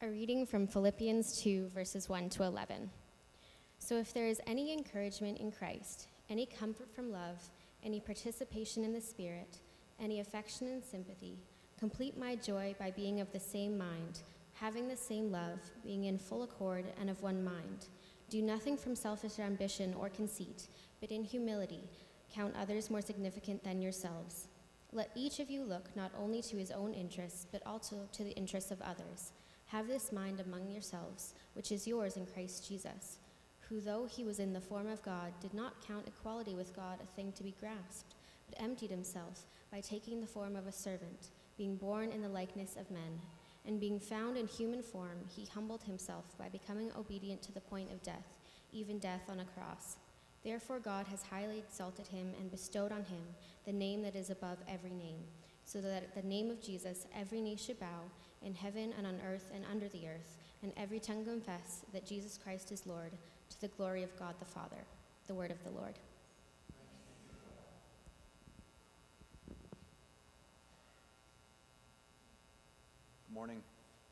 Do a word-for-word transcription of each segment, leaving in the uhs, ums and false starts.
A reading from Philippians two, verses one to eleven. So if there is any encouragement in Christ, any comfort from love, any participation in the Spirit, any affection and sympathy, complete my joy by being of the same mind, having the same love, being in full accord and of one mind. Do nothing from selfish ambition or conceit, but in humility count others more significant than yourselves. Let each of you look not only to his own interests, but also to the interests of others. Have this mind among yourselves, which is yours in Christ Jesus, who, though he was in the form of God, did not count equality with God a thing to be grasped, but emptied himself by taking the form of a servant, being born in the likeness of men. And being found in human form, he humbled himself by becoming obedient to the point of death, even death on a cross. Therefore God has highly exalted him and bestowed on him the name that is above every name, so that at the name of Jesus every knee should bow, in heaven and on earth and under the earth, and every tongue confess that Jesus Christ is Lord, to the glory of God the Father. The word of the Lord. Good morning.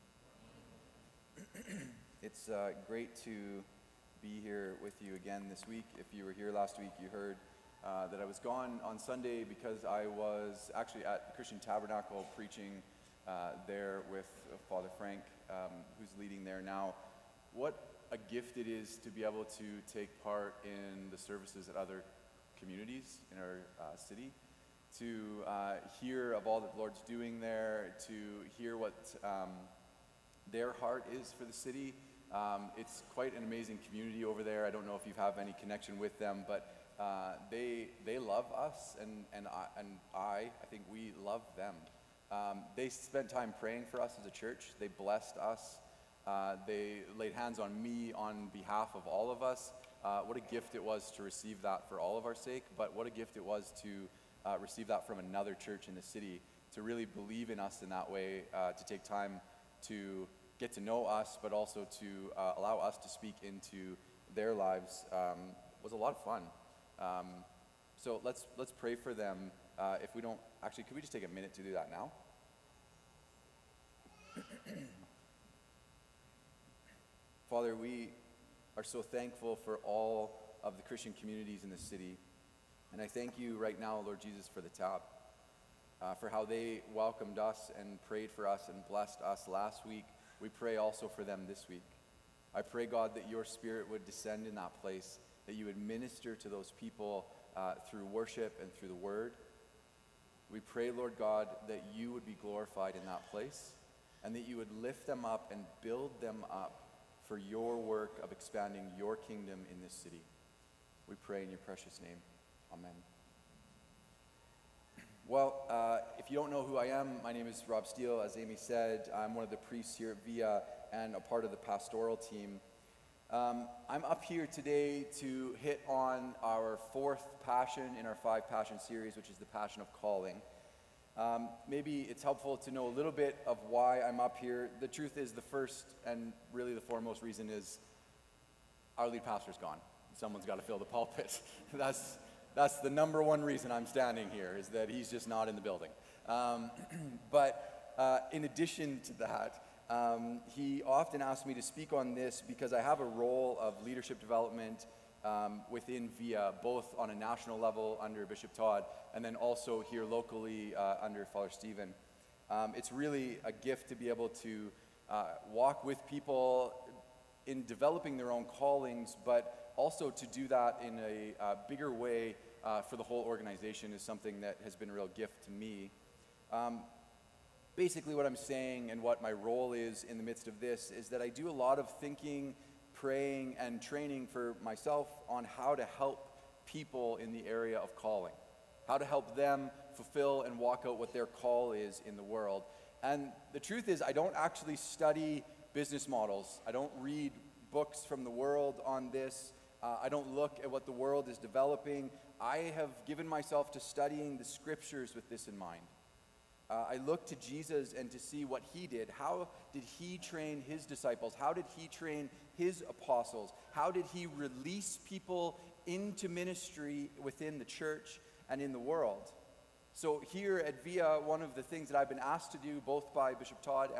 It's uh, great to be here with you again this week. If you were here last week, you heard uh, that I was gone on Sunday because I was actually at Christian Tabernacle preaching uh, there with Father Frank, um, who's leading there now. What a gift it is to be able to take part in the services at other communities in our uh, city, to uh, hear of all that the Lord's doing there, to hear what um, their heart is for the city. Um, it's quite an amazing community over there. I don't know if you have any connection with them, but uh, they they love us, and and I, and I I think we love them. Um, they spent time praying for us as a church. They blessed us. Uh, they laid hands on me on behalf of all of us. Uh, what a gift it was to receive that for all of our sake, but what a gift it was to uh, receive that from another church in the city, to really believe in us in that way, uh, to take time to get to know us, but also to uh, allow us to speak into their lives, um, was a lot of fun. Um, so let's let's pray for them. Uh, if we don't, actually, could we just take a minute to do that now? Father, we are so thankful for all of the Christian communities in the city. And I thank you right now, Lord Jesus, for the Tap, uh, for how they welcomed us and prayed for us and blessed us last week. We pray also for them this week. I pray, God, that your Spirit would descend in that place, that you would minister to those people uh, through worship and through the Word. We pray, Lord God, that you would be glorified in that place, and that you would lift them up and build them up for your work of expanding your kingdom in this city. We pray in your precious name. Amen. Well, uh, if you don't know who I am, my name is Rob Steele. As Amy said, I'm one of the priests here at Via and a part of the pastoral team. Um, I'm up here today to hit on our fourth passion in our five passion series, which is the passion of calling. Um, maybe it's helpful to know a little bit of why I'm up here. The truth is, the first and really the foremost reason is our lead pastor's gone. Someone's got to fill the pulpit. That's that's the number one reason I'm standing here, is that he's just not in the building. Um, but uh, in addition to that, um, he often asks me to speak on this because I have a role of leadership development um, within Via, both on a national level under Bishop Todd, and then also here locally uh, under Father Stephen. Um, it's really a gift to be able to uh, walk with people in developing their own callings, but also to do that in a uh, bigger way uh, for the whole organization is something that has been a real gift to me. Um, basically what I'm saying and what my role is in the midst of this is that I do a lot of thinking, praying, and training for myself on how to help people in the area of calling, how to help them fulfill and walk out what their call is in the world. And the truth is, I don't actually study business models. I don't read books from the world on this. Uh, I don't look at what the world is developing. I have given myself to studying the scriptures with this in mind. Uh, I look to Jesus and to see what he did. How did he train his disciples? How did he train his apostles? How did he release people into ministry within the church and in the world? So here at Via, one of the things that I've been asked to do, both by Bishop Todd and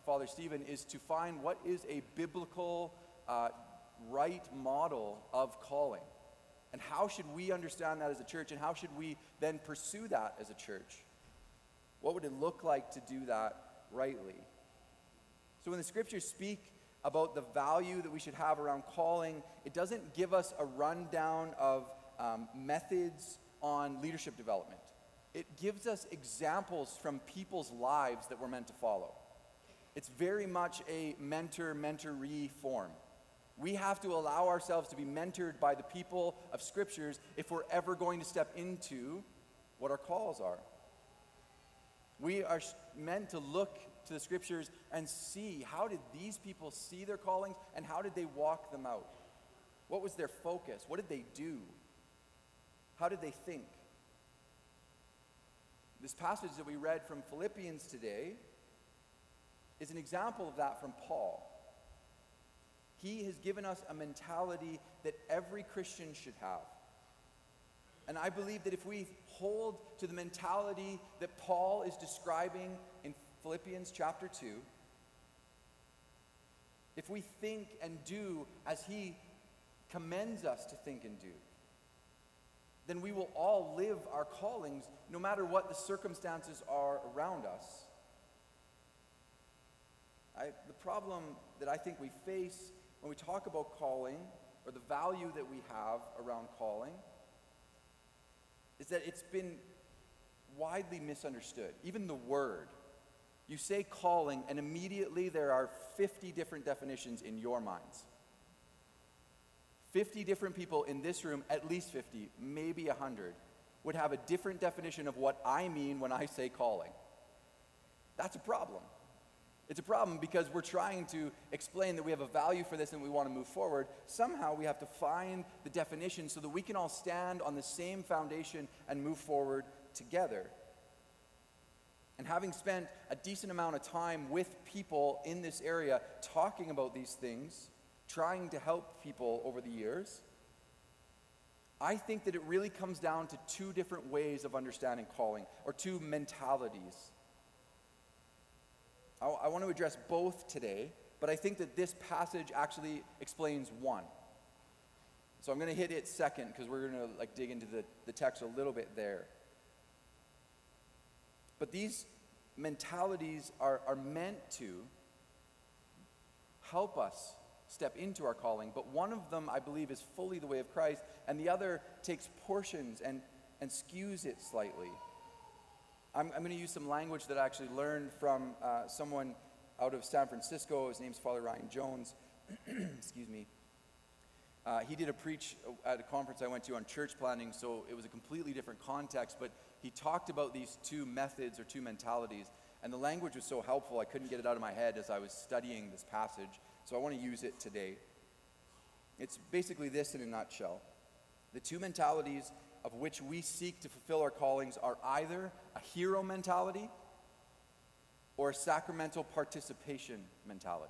Father Stephen, is to find what is a biblical, uh, right model of calling. And how should we understand that as a church, and how should we then pursue that as a church? What would it look like to do that rightly? So when the scriptures speak about the value that we should have around calling, it doesn't give us a rundown of um, methods on leadership development. It gives us examples from people's lives that we're meant to follow. It's very much a mentor-mentoree form. We have to allow ourselves to be mentored by the people of scriptures if we're ever going to step into what our calls are. We are meant to look to the scriptures and see, how did these people see their callings and how did they walk them out? What was their focus? What did they do? How did they think? This passage that we read from Philippians today is an example of that from Paul. He has given us a mentality that every Christian should have. And I believe that if we hold to the mentality that Paul is describing in Philippians chapter two, if we think and do as he commends us to think and do, then we will all live our callings no matter what the circumstances are around us. I, the problem that I think we face when we talk about calling, or the value that we have around calling, is that it's been widely misunderstood. Even the word. You say calling, and immediately there are fifty different definitions in your minds. fifty different people in this room, at least fifty, maybe one hundred, would have a different definition of what I mean when I say calling. That's a problem. It's a problem because we're trying to explain that we have a value for this and we want to move forward. Somehow we have to find the definition so that we can all stand on the same foundation and move forward together. And having spent a decent amount of time with people in this area talking about these things, trying to help people over the years, I think that it really comes down to two different ways of understanding calling, or two mentalities. I, I want to address both today, but I think that this passage actually explains one. So I'm going to hit it second because we're going to like dig into the, the text a little bit there. But these mentalities are, are meant to help us step into our calling, but one of them, I believe, is fully the way of Christ, and the other takes portions and, and skews it slightly. I'm, I'm going to use some language that I actually learned from uh, someone out of San Francisco. His name's Father Ryan Jones. Excuse me. Uh, he did a preach at a conference I went to on church planning, so it was a completely different context, but he talked about these two methods or two mentalities, and the language was so helpful I couldn't get it out of my head as I was studying this passage, so I want to use it today. It's basically this in a nutshell. The two mentalities of which we seek to fulfill our callings are either a hero mentality or a sacramental participation mentality.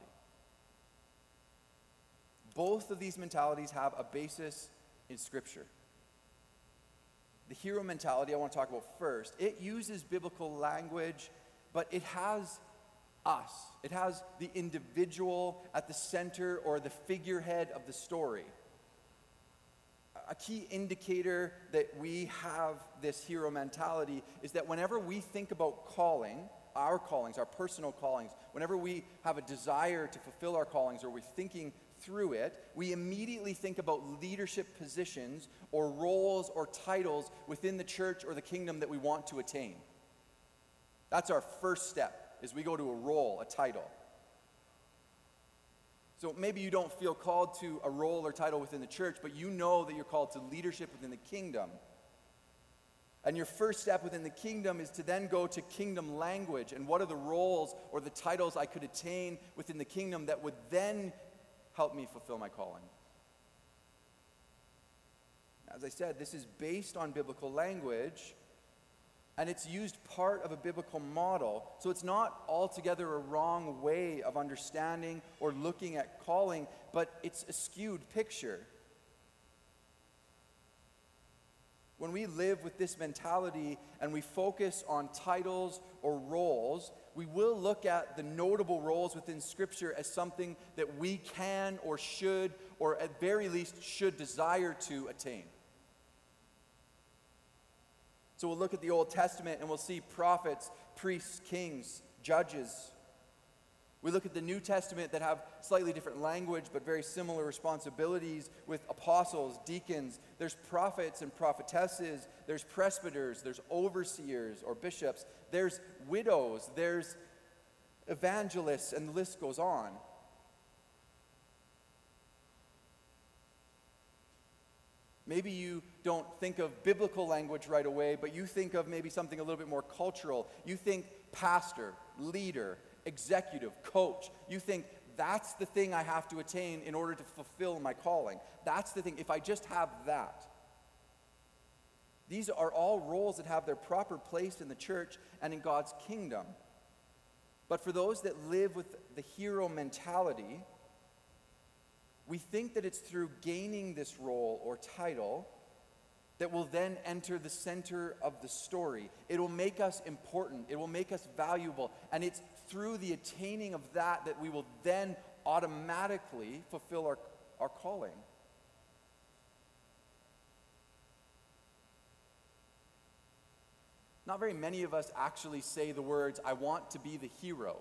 Both of these mentalities have a basis in Scripture. The hero mentality I want to talk about first. It uses biblical language, but it has us. It has the individual at the center or the figurehead of the story. A key indicator that we have this hero mentality is that whenever we think about calling, our callings, our personal callings, whenever we have a desire to fulfill our callings or we're thinking through it, we immediately think about leadership positions or roles or titles within the church or the kingdom that we want to attain. That's our first step, is we go to a role, a title. So maybe you don't feel called to a role or title within the church, but you know that you're called to leadership within the kingdom. And your first step within the kingdom is to then go to kingdom language, and what are the roles or the titles I could attain within the kingdom that would then help me fulfill my calling. As I said, this is based on biblical language, and it's used part of a biblical model. So it's not altogether a wrong way of understanding or looking at calling, but it's a skewed picture. When we live with this mentality and we focus on titles or roles, We will look at the notable roles within Scripture as something that we can or should, or at very least should desire to attain. So we'll look at the Old Testament and we'll see prophets, priests, kings, judges. We look at the New Testament that have slightly different language but very similar responsibilities with apostles, deacons. There's prophets and prophetesses. There's presbyters. There's overseers or bishops. There's widows. There's evangelists, and the list goes on. Maybe you don't think of biblical language right away, but you think of maybe something a little bit more cultural. You think pastor, leader, executive, coach. You think that's the thing I have to attain in order to fulfill my calling. That's the thing. If I just have that. These are all roles that have their proper place in the church and in God's kingdom. But for those that live with the hero mentality, we think that it's through gaining this role or title that will then enter the center of the story. It will make us important. It will make us valuable. And it's through the attaining of that that we will then automatically fulfill our, our calling. Not very many of us actually say the words, "I want to be the hero."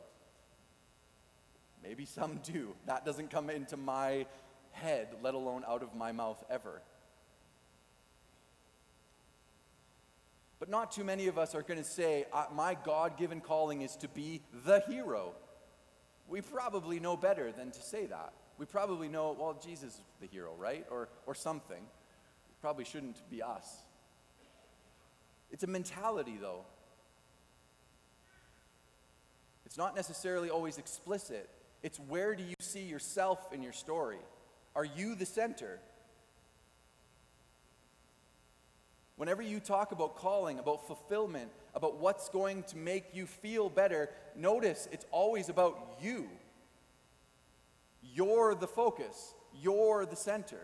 Maybe some do. That doesn't come into my head, let alone out of my mouth ever. But not too many of us are going to say, my God-given calling is to be the hero. We probably know better than to say that. We probably know, well, Jesus is the hero, right? Or, or something. It probably shouldn't be us. It's a mentality, though. It's not necessarily always explicit. It's where do you see yourself in your story? Are you the center? Whenever you talk about calling, about fulfillment, about what's going to make you feel better, notice it's always about you. You're the focus. You're the center.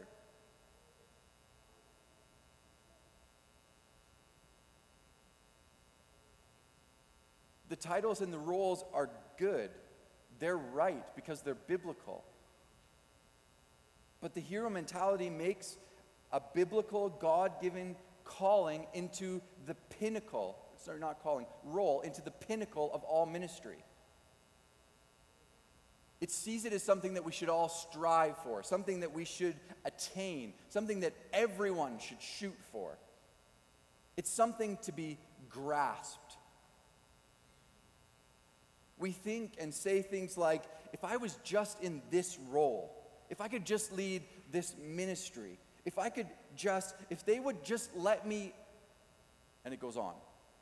The titles and the roles are good. They're right because they're biblical. But the hero mentality makes a biblical, God-given calling into the pinnacle, sorry, not calling, role, into the pinnacle of all ministry. It sees it as something that we should all strive for, something that we should attain, something that everyone should shoot for. It's something to be grasped. We think and say things like, if I was just in this role, if I could just lead this ministry, if I could just, if they would just let me, and it goes on.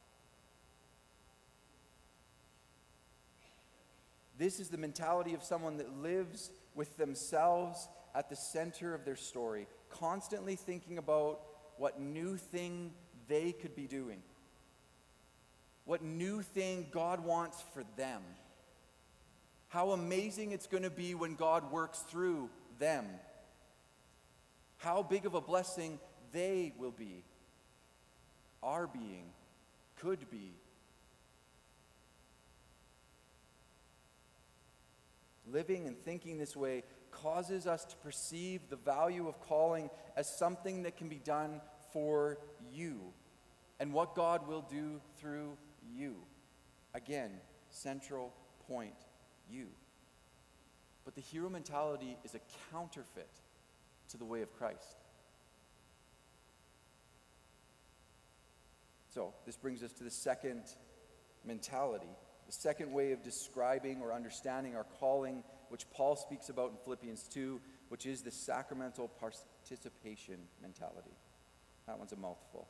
This is the mentality of someone that lives with themselves at the center of their story, constantly thinking about what new thing they could be doing, what new thing God wants for them, how amazing it's going to be when God works through them, how big of a blessing they will be, are being, could be. Living and thinking this way causes us to perceive the value of calling as something that can be done for you and what God will do through you. Again, central point, you. But the hero mentality is a counterfeit to the way of Christ. So, this brings us to the second mentality, the second way of describing or understanding our calling, which Paul speaks about in Philippians two, which is the sacramental participation mentality. That one's a mouthful.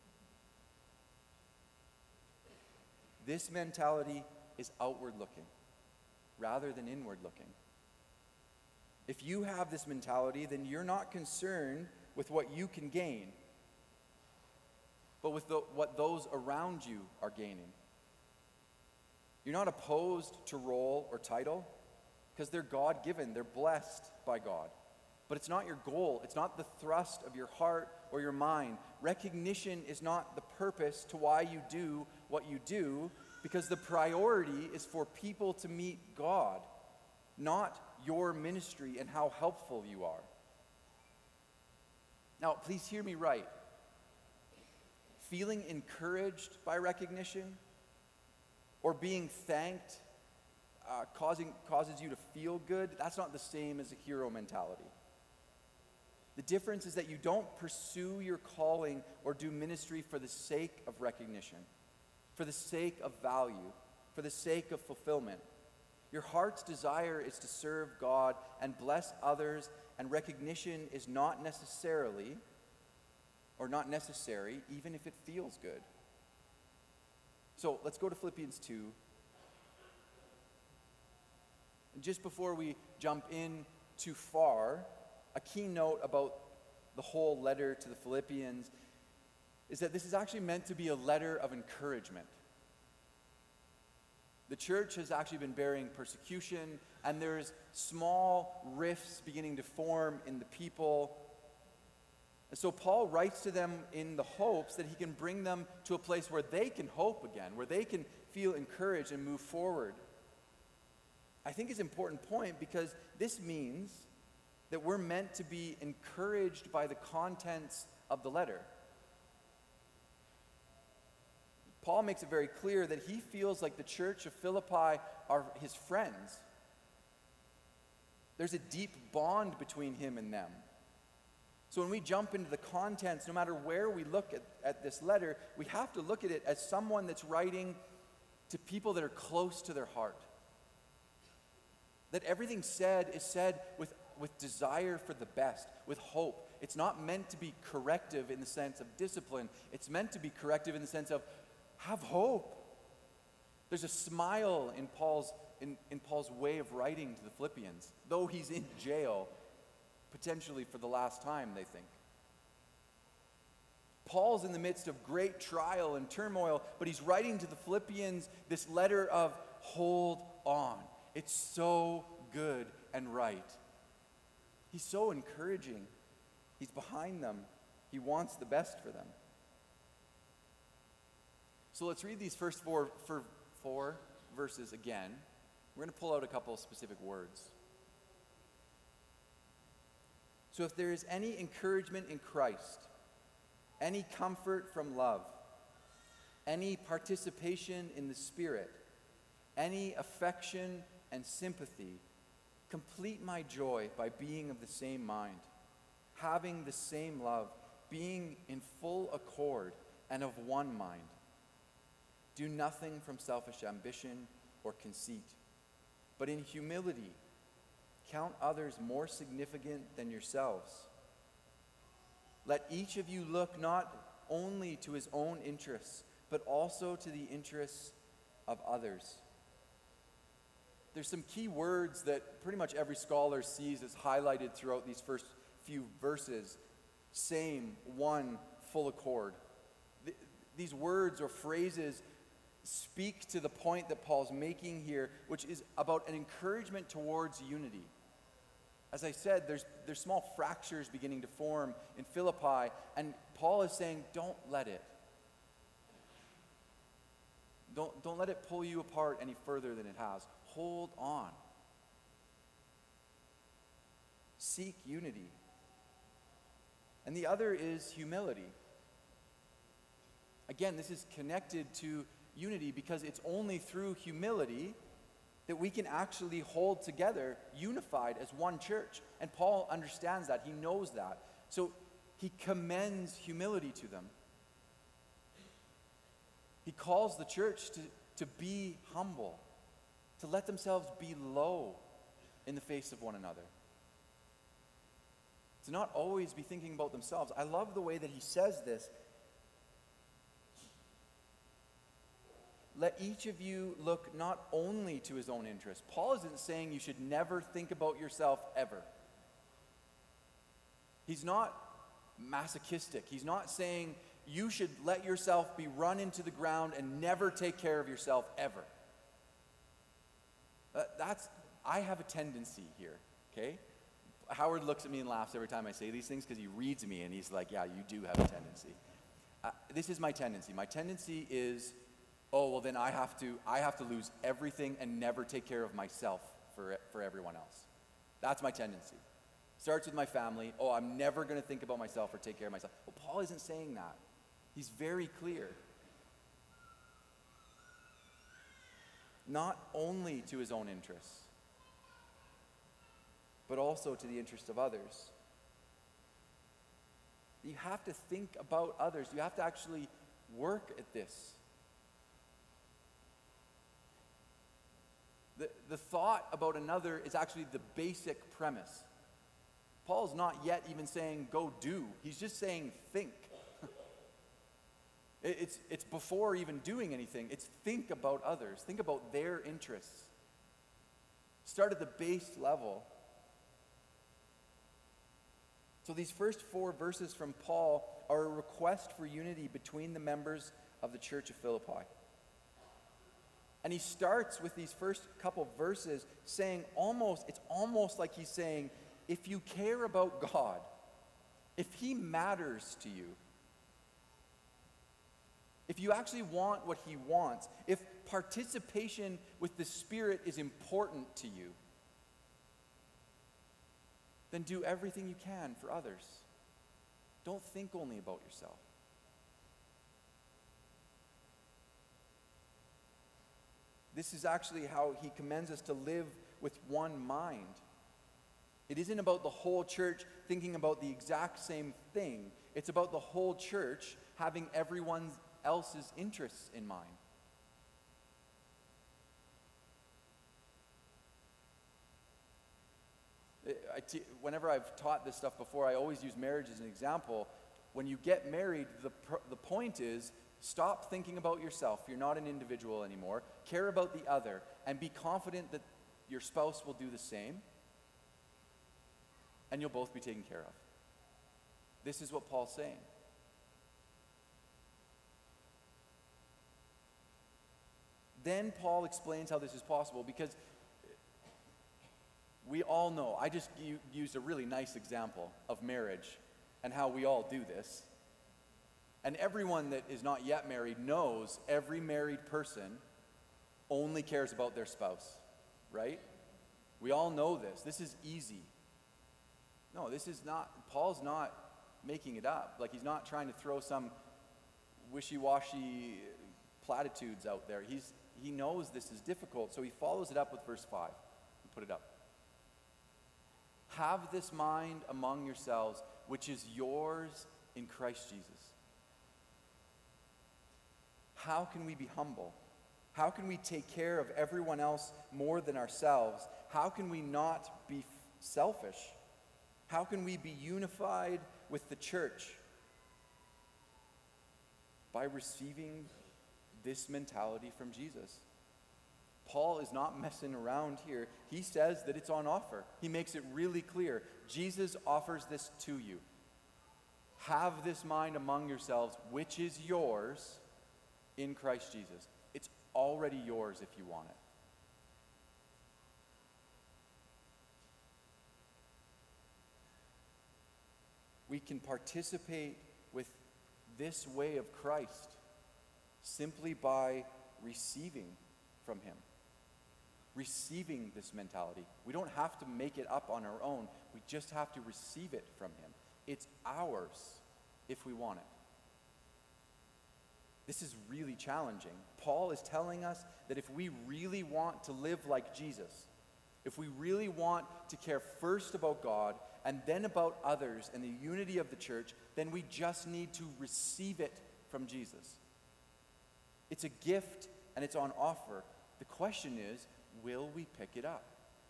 This mentality is outward looking rather than inward looking. If you have this mentality, then you're not concerned with what you can gain, but with the, what those around you are gaining. You're not opposed to role or title because they're God-given, they're blessed by God. But it's not your goal, it's not the thrust of your heart or your mind. Recognition is not the purpose to why you do what you do. because the priority is for people to meet God, not your ministry and how helpful you are. Now, please hear me right. Feeling encouraged by recognition or being thanked uh, causing, causes you to feel good, that's not the same as a hero mentality. The difference is that you don't pursue your calling or do ministry for the sake of recognition, for the sake of value, for the sake of fulfillment. Your heart's desire is to serve God and bless others, and recognition is not necessarily, or not necessary, even if it feels good. So let's go to Philippians two. And just before we jump in too far, a key note about the whole letter to the Philippians is that this is actually meant to be a letter of encouragement. The church has actually been bearing persecution, and there's small rifts beginning to form in the people. And so Paul writes to them in the hopes that he can bring them to a place where they can hope again, where they can feel encouraged and move forward. I think it's an important point because this means that we're meant to be encouraged by the contents of the letter. Paul makes it very clear that he feels like the church of Philippi are his friends. There's a deep bond between him and them. So when we jump into the contents, no matter where we look at, at this letter, we have to look at it as someone that's writing to people that are close to their heart. That everything said is said with with desire for the best, with hope. It's not meant to be corrective in the sense of discipline. It's meant to be corrective in the sense of have hope. There's a smile in Paul's in, in Paul's way of writing to the Philippians, though he's in jail, potentially for the last time, they think. Paul's in the midst of great trial and turmoil, but he's writing to the Philippians this letter of hold on. It's so good and right. He's so encouraging. He's behind them. He wants the best for them. So let's read these first four, four, four verses again. We're going to pull out a couple of specific words. So if there is any encouragement in Christ, any comfort from love, any participation in the Spirit, any affection and sympathy, complete my joy by being of the same mind, having the same love, being in full accord and of one mind. Do nothing from selfish ambition or conceit, but in humility count others more significant than yourselves. Let each of you look not only to his own interests, but also to the interests of others. There's some key words that pretty much every scholar sees as highlighted throughout these first few verses. Same, one, full accord. Th- these words or phrases speak to the point that Paul's making here, which is about an encouragement towards unity. As I said, there's, there's small fractures beginning to form in Philippi, and Paul is saying, don't let it. Don't, don't let it pull you apart any further than it has. Hold on. Seek unity. And the other is humility. Again, this is connected to unity because it's only through humility that we can actually hold together, unified as one church. And Paul understands that. He knows that. So he commends humility to them. He calls the church to, to be humble, to let themselves be low in the face of one another. To not always be thinking about themselves. I love the way that he says this. Let each of you look not only to his own interest. Paul isn't saying you should never think about yourself ever. He's not masochistic. He's not saying you should let yourself be run into the ground and never take care of yourself ever. Uh, that's, I have a tendency here, okay? Howard looks at me and laughs every time I say these things because he reads me and he's like, yeah, you do have a tendency. Uh, this is my tendency. My tendency is oh, well then I have to I have to lose everything and never take care of myself for for everyone else. That's my tendency. Starts with my family. Oh, I'm never going to think about myself or take care of myself. Well, Paul isn't saying that. He's very clear. Not only to his own interests, but also to the interest of others. You have to think about others. You have to actually work at this. The, the thought about another is actually the basic premise. Paul's not yet even saying, go do. He's just saying, think. it, it's, it's before even doing anything. It's think about others. Think about their interests. Start at the base level. So these first four verses from Paul are a request for unity between the members of the church of Philippi. And he starts with these first couple verses saying almost, it's almost like he's saying, if you care about God, if he matters to you, if you actually want what he wants, if participation with the Spirit is important to you, then do everything you can for others. Don't think only about yourself. This is actually how he commends us to live with one mind. It isn't about the whole church thinking about the exact same thing. It's about the whole church having everyone else's interests in mind. I t- whenever I've taught this stuff before, I always use marriage as an example. When you get married, the, pr- the point is, stop thinking about yourself. You're not an individual anymore. Care about the other, and be confident that your spouse will do the same, and you'll both be taken care of. This is what Paul's saying. Then Paul explains how this is possible, because we all know, I just u- used a really nice example of marriage and how we all do this. And everyone that is not yet married knows every married person only cares about their spouse, right? We all know this. This is easy. No, this is not, Paul's not making it up. Like, he's not trying to throw some wishy-washy platitudes out there. He's, he knows this is difficult, so he follows it up with verse five. Put it up. Have this mind among yourselves, which is yours in Christ Jesus. How can we be humble? How can we take care of everyone else more than ourselves? How can we not be selfish? How can we be unified with the church? By receiving this mentality from Jesus. Paul is not messing around here. He says that it's on offer. He makes it really clear. Jesus offers this to you. Have this mind among yourselves, which is yours in Christ Jesus. It's already yours if you want it. We can participate with this way of Christ simply by receiving from him. Receiving this mentality. We don't have to make it up on our own. We just have to receive it from him. It's ours if we want it. This is really challenging. Paul is telling us that if we really want to live like Jesus, if we really want to care first about God and then about others and the unity of the church, then we just need to receive it from Jesus. It's a gift and it's on offer. The question is, will we pick it up?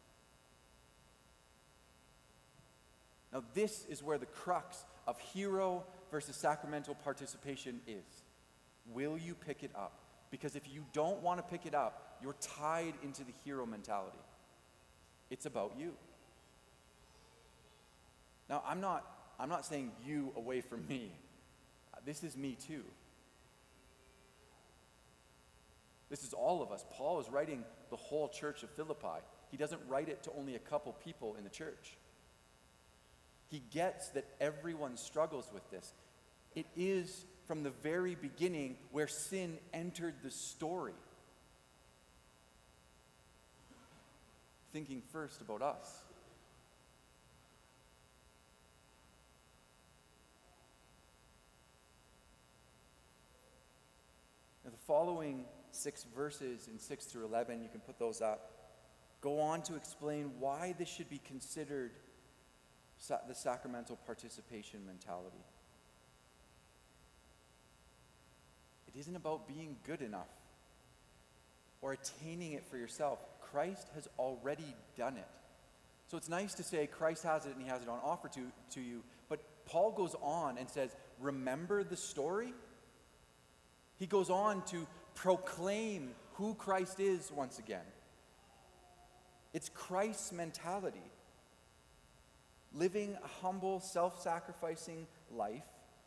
Now, this is where the crux of hero versus sacramental participation is. Will you pick it up? Because if you don't want to pick it up, you're tied into the hero mentality. It's about you. Now, I'm not, I'm not saying you away from me. This is me too. This is all of us. Paul is writing the whole church of Philippi. He doesn't write it to only a couple people in the church. He gets that everyone struggles with this. It is from the very beginning where sin entered the story. Thinking first about us. Now, the following six verses in six through eleven, you can put those up, go on to explain why this should be considered sa- the sacramental participation mentality. It isn't about being good enough or attaining it for yourself. Christ has already done it. So it's nice to say Christ has it and he has it on offer to, to you, but Paul goes on and says, remember the story? He goes on to proclaim who Christ is once again. It's Christ's mentality. Living a humble, self-sacrificing life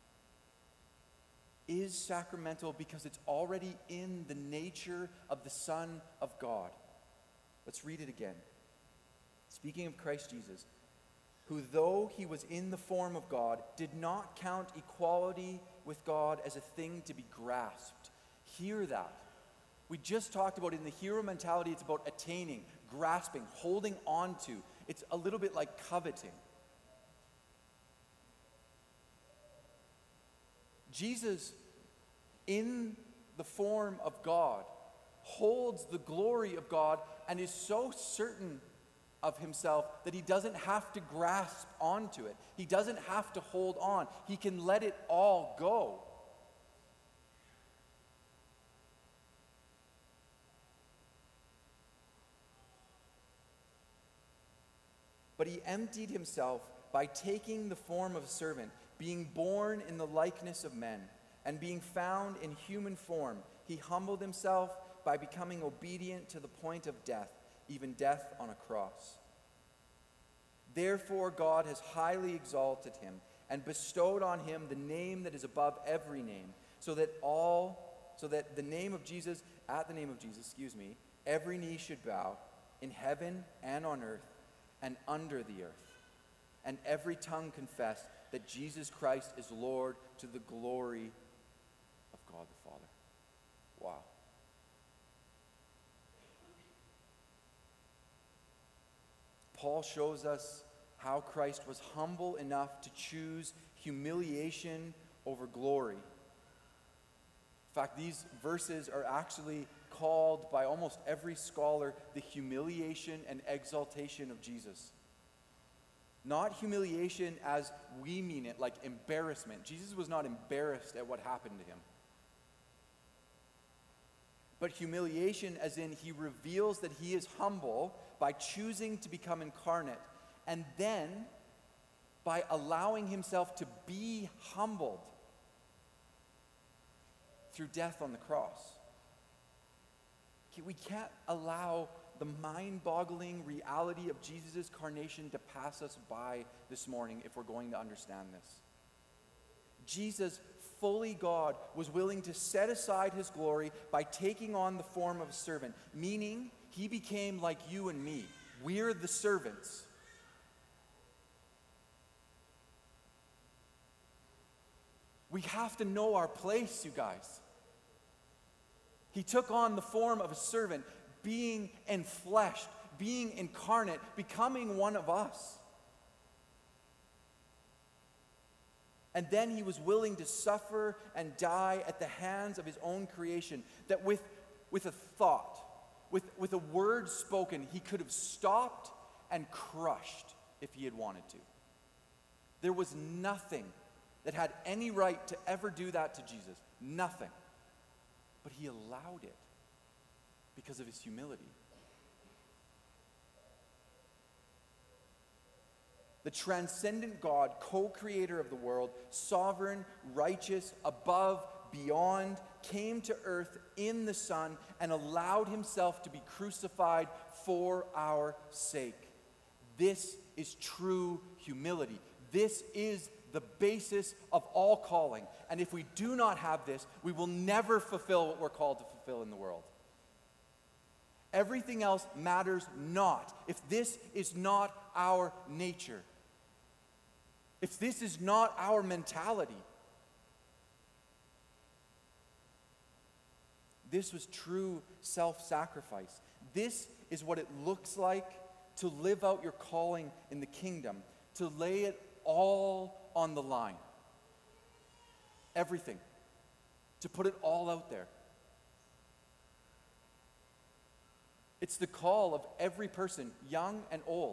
is sacramental because it's already in the nature of the Son of God. Let's read it again. Speaking of Christ Jesus, who though he was in the form of God, did not count equality with God as a thing to be grasped. Hear that. We just talked about in the hero mentality, it's about attaining, grasping, holding on to. It's a little bit like coveting. Jesus, in the form of God, holds the glory of God and is so certain of himself that he doesn't have to grasp onto it. He doesn't have to hold on. He can let it all go. But he emptied himself by taking the form of a servant, being born in the likeness of men, and being found in human form. He humbled himself by becoming obedient to the point of death, even death on a cross. Therefore God has highly exalted him and bestowed on him the name that is above every name, so that all, so that the name of Jesus, at the name of Jesus, excuse me, every knee should bow in heaven and on earth and under the earth, and every tongue confess that Jesus Christ is Lord, to the glory of God the Father. Wow. Paul shows us how Christ was humble enough to choose humiliation over glory. In fact, these verses are actually called by almost every scholar the humiliation and exaltation of Jesus. Not humiliation as we mean it, like embarrassment. Jesus was not embarrassed at what happened to him. But humiliation as in he reveals that he is humble by choosing to become incarnate, and then by allowing himself to be humbled through death on the cross. We can't allow the mind-boggling reality of Jesus' incarnation to pass us by this morning if we're going to understand this. Jesus, fully God, was willing to set aside his glory by taking on the form of a servant, meaning he became like you and me. We're the servants. We have to know our place, you guys. He took on the form of a servant, being enfleshed, being incarnate, becoming one of us. And then he was willing to suffer and die at the hands of his own creation, that with, with a thought, with, with a word spoken, he could have stopped and crushed if he had wanted to. There was nothing that had any right to ever do that to Jesus. Nothing. But he allowed it because of his humility. The transcendent God, co-creator of the world, sovereign, righteous, above, beyond, came to earth in the Son and allowed himself to be crucified for our sake. This is true humility. This is the basis of all calling. And if we do not have this, we will never fulfill what we're called to fulfill in the world. Everything else matters not if this is not our nature. If this is not our mentality. This was true self-sacrifice. This is what it looks like to live out your calling in the kingdom, to lay it all on the line. Everything. To put it all out there. It's the call of every person, young and old.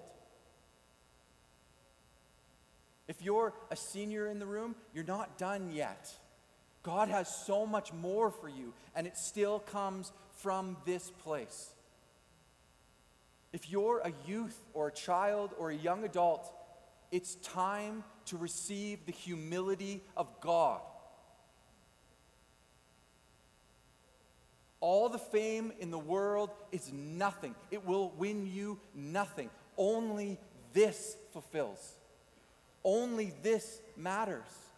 If you're a senior in the room, you're not done yet. God has so much more for you, and it still comes from this place. If you're a youth or a child or a young adult, it's time to receive the humility of God. All the fame in the world is nothing. It will win you nothing. Only this fulfills. Only this matters.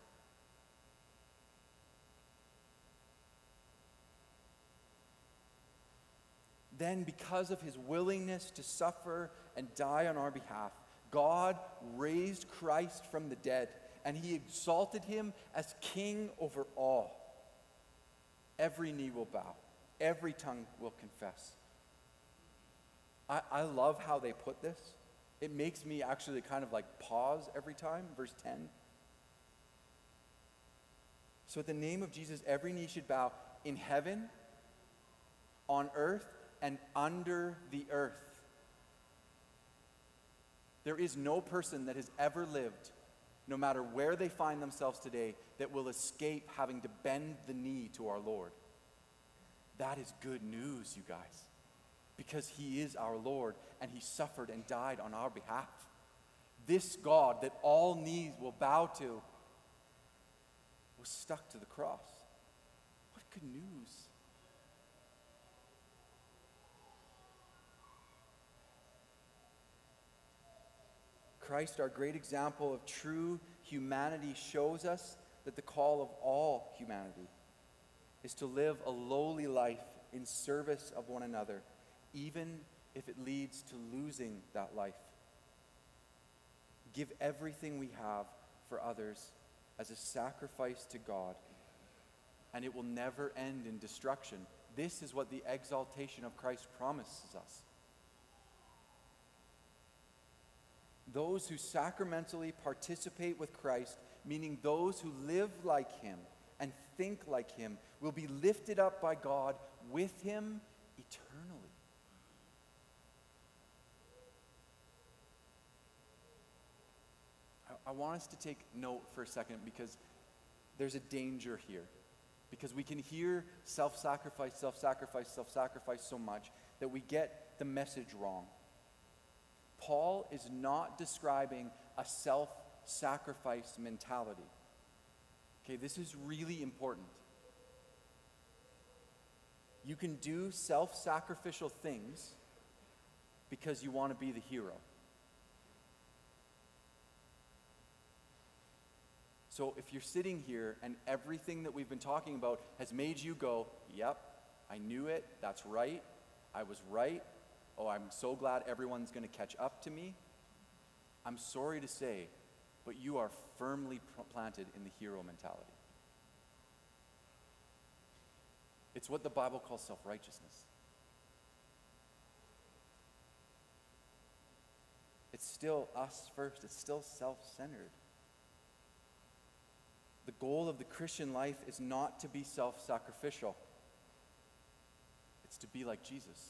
Then, because of his willingness to suffer and die on our behalf, God raised Christ from the dead, and he exalted him as king over all. Every knee will bow. Every tongue will confess. I, I love how they put this. It makes me actually kind of like pause every time. Verse ten. So at the name of Jesus, every knee should bow in heaven, on earth, and under the earth. There is no person that has ever lived, no matter where they find themselves today, that will escape having to bend the knee to our Lord. That is good news, you guys, because he is our Lord and he suffered and died on our behalf. This God that all knees will bow to was stuck to the cross. What good news. Christ, our great example of true humanity, shows us that the call of all humanity is to live a lowly life in service of one another, even if it leads to losing that life. Give everything we have for others as a sacrifice to God, and it will never end in destruction. This is what the exaltation of Christ promises us. Those who sacramentally participate with Christ, meaning those who live like him and think like him, will be lifted up by God with him eternally. I, I want us to take note for a second, because there's a danger here. Because we can hear self-sacrifice, self-sacrifice, self-sacrifice so much that we get the message wrong. Paul is not describing a self-sacrifice mentality. Okay, this is really important. You can do self-sacrificial things because you want to be the hero. So if you're sitting here and everything that we've been talking about has made you go, yep, I knew it, that's right, I was right, oh, I'm so glad everyone's going to catch up to me, I'm sorry to say, but you are firmly planted in the hero mentality. It's what the Bible calls self-righteousness. It's still us first. It's still self-centered. The goal of the Christian life is not to be self-sacrificial. It's to be like Jesus.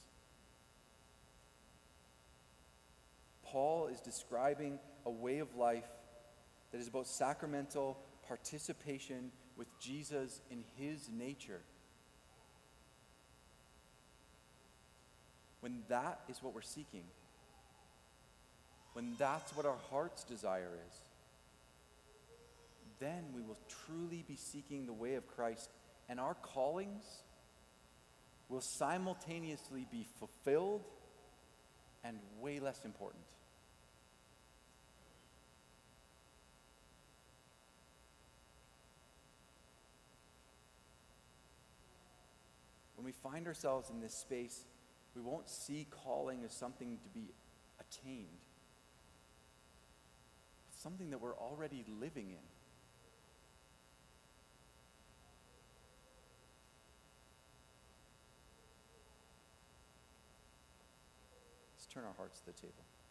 Paul is describing a way of life that is about sacramental participation with Jesus in his nature. When that is what we're seeking, when that's what our heart's desire is, then we will truly be seeking the way of Christ, and our callings will simultaneously be fulfilled and way less important. When we find ourselves in this space, we won't see calling as something to be attained. It's something that we're already living in. turn our hearts to the table.